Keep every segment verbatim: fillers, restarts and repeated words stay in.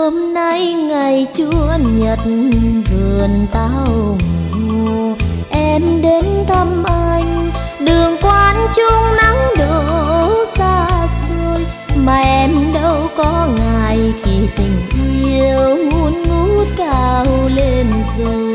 Hôm nay ngày Chúa Nhật vườn tao ngủ, em đến thăm anh, đường quán chung nắng đổ xa xôi, mà em đâu có ngại khi tình yêu ngùn ngút cao lên rồi.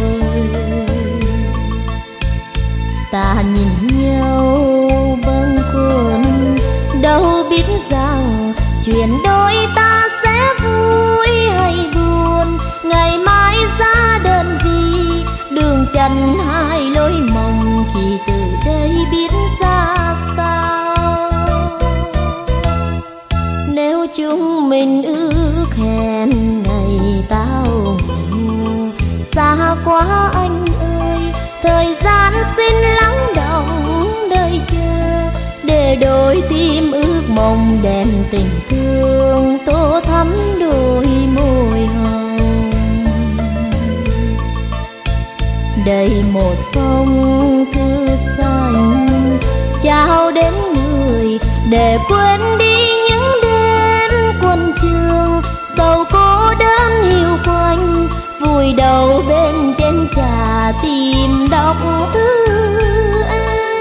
Ta nhìn nhau bâng khuâng, đâu biết rằng chuyện đôi ta sẽ vui hay buồn. Ngày mai ra đơn vị, đường chân hai lối mộng, khi từ đây biết ra sao. Nếu chúng mình ước hẹn ngày tao ngủ, xa quá anh ơi, thời gian xin lắng động đời chờ, để đôi tim ước mong đèn tình thương tô thắm đôi môi hồng. Đây một phong thư xanh trao đến người, để quên đi những đêm quân trường, sầu cô đơn hiu quạnh, vùi đầu bên chén trà tìm đọc thư em.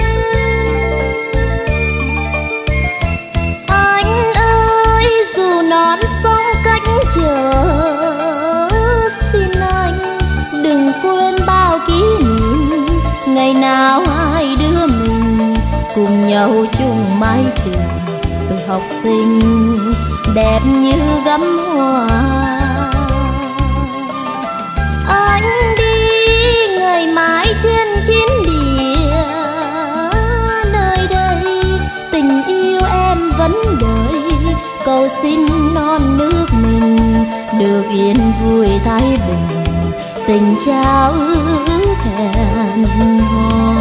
Anh ơi, dù non sông cách chờ, xin anh đừng quên bao kỷ niệm, ngày nào hai đứa mình cùng nhau chung mái trường, tuổi học sinh đẹp như gấm hoa. Anh đi ngày mai trên chiến địa, nơi đây tình yêu em vẫn đợi, cầu xin non nước mình được yên vui thái bình, tình trao ước hẹn hò.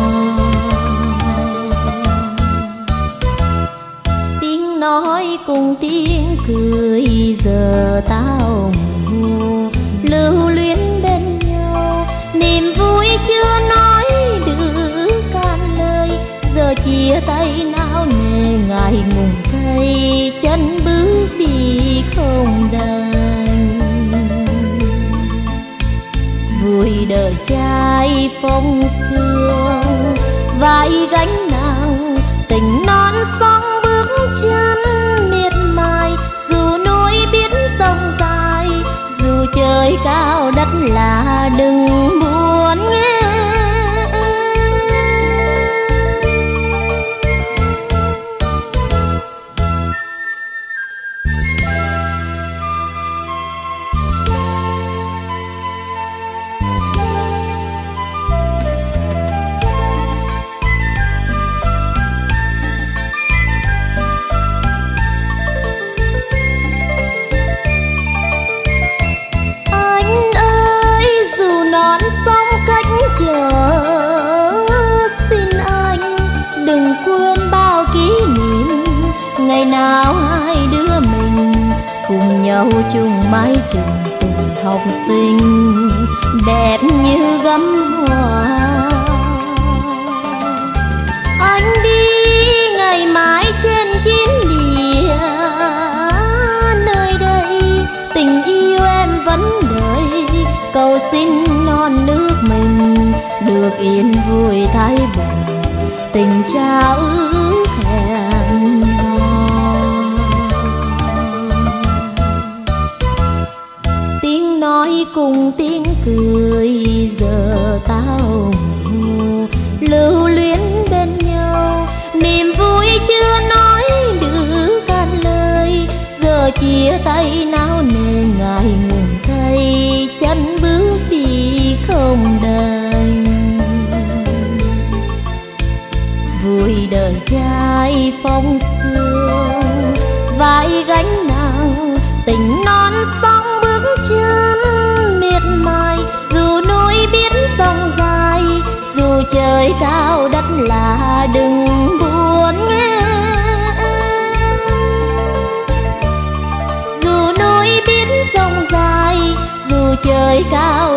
Tiếng nói cùng tiếng cười giờ tao ngủ, lưu luyến bên nhau, niềm vui chưa nói được can lời, giờ chia tay nao nề ngại ngùng thay, chân bước đi không đành. Vui đời trai phong sương, vai gánh nặng tình non sông bước chân miệt mài, dù núi biết sông dài, dù trời cao đất lạ đừng buồn nghe. Ngày nào hai đứa mình cùng nhau chung mái trường, tuổi học sinh đẹp như gấm hoa. Anh đi ngày mai trên chiến địa, nơi đây tình yêu em vẫn đợi, cầu xin non nước mình được yên vui thái bình, tình trao ước hẹn hò. Tiếng nói cùng tiếng cười giờ tao ngủ, lưu luyến bên nhau, niềm vui chưa nói được can lời, giờ chia tay nao nề ngại ngùng thay, chân bước đi không đành. Vui đời trai phong sương, vai gánh nặng tình non sông bước chân miệt mài, dù núi biết sông dài, dù trời cao đất lạ đừng buồn nghe. Dù núi biết sông dài, dù trời cao